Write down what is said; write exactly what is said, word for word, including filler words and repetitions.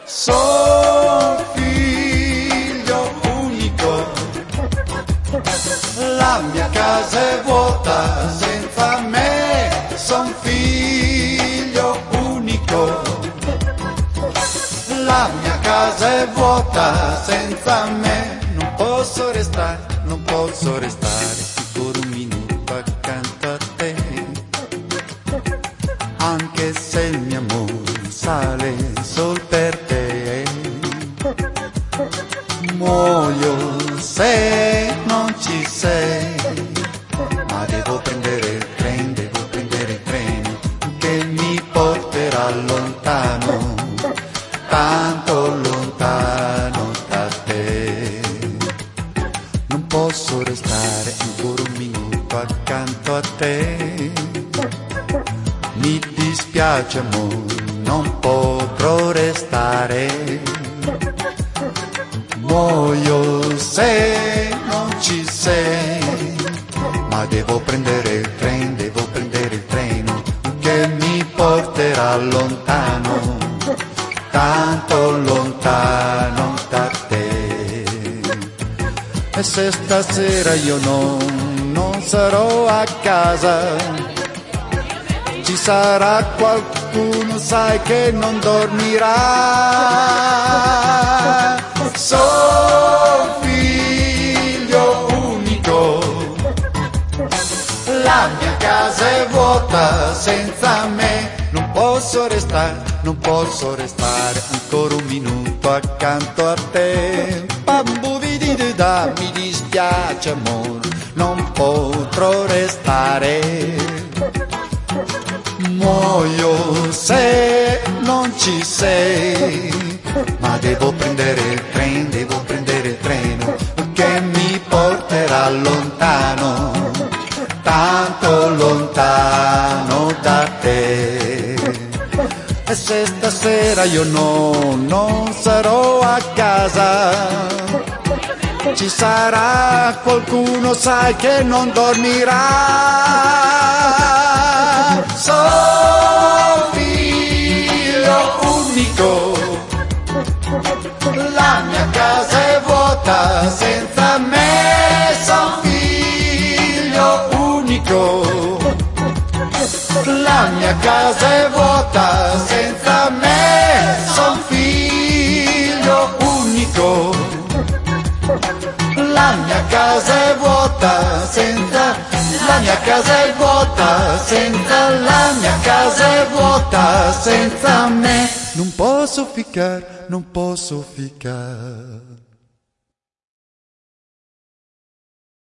Son figlio unico, la mia casa è vuota senza me. Son figlio unico, la mia casa è vuota senza me. Non posso restare, non posso restare ancora un minuto accanto a te, anche se il mio amore sale sol per te. Muoio se non ci sei, ma devo prendere il treno, devo prendere il treno che mi porterà lontano, tanto lontano da te. Non posso restare ancora un minuto accanto a te. Mi dispiace amore, non potrò restare. Muoio se non ci sei, ma devo prendere il treno, devo prendere il treno che mi porterà lontano, tanto lontano da te. E se stasera io non, non sarò a casa, ci sarà qualcuno, sai, che non dormirà. Sono figlio unico, la mia casa è vuota senza me. Non posso restare, non posso restare ancora un minuto accanto a te. Bambuvidida, mi dispiace amore, non potrò restare. Muoio se non ci sei, ma devo prendere il treno, devo prendere il treno che mi porterà lontano, tanto lontano da te. E se stasera io no, non sarò a casa, ci sarà qualcuno, sai, che non dormirà. Sono figlio unico, la mia casa è vuota senza me. Son figlio unico, la mia casa è vuota senza me. Son figlio unico, la mia casa è vuota senza, la mia casa è vuota senza, la mia casa è vuota senza me. Non posso ficcare, non posso ficcare.